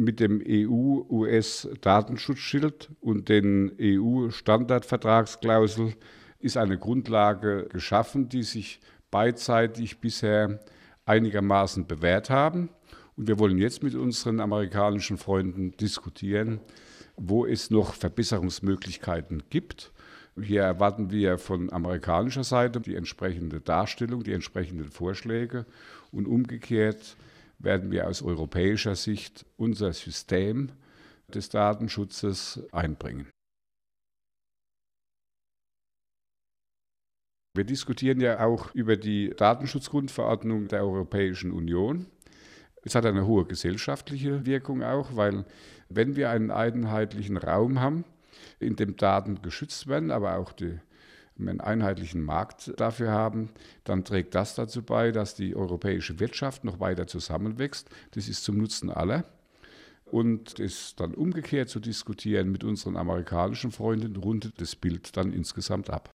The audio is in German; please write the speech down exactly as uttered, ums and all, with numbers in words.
mit dem E U-U S-Datenschutzschild und den E U-Standardvertragsklauseln ist eine Grundlage geschaffen, die sich beidseitig bisher einigermaßen bewährt haben. Und wir wollen jetzt mit unseren amerikanischen Freunden diskutieren, wo es noch Verbesserungsmöglichkeiten gibt. Hier erwarten wir von amerikanischer Seite die entsprechende Darstellung, die entsprechenden Vorschläge. Und umgekehrt werden wir aus europäischer Sicht unser System des Datenschutzes einbringen. Wir diskutieren ja auch über die Datenschutzgrundverordnung der Europäischen Union. Es hat eine hohe gesellschaftliche Wirkung auch, weil wenn wir einen einheitlichen Raum haben, in dem Daten geschützt werden, aber auch die, einen einheitlichen Markt dafür haben, dann trägt das dazu bei, dass die europäische Wirtschaft noch weiter zusammenwächst. Das ist zum Nutzen aller. Und es dann umgekehrt zu diskutieren mit unseren amerikanischen Freunden, rundet das Bild dann insgesamt ab.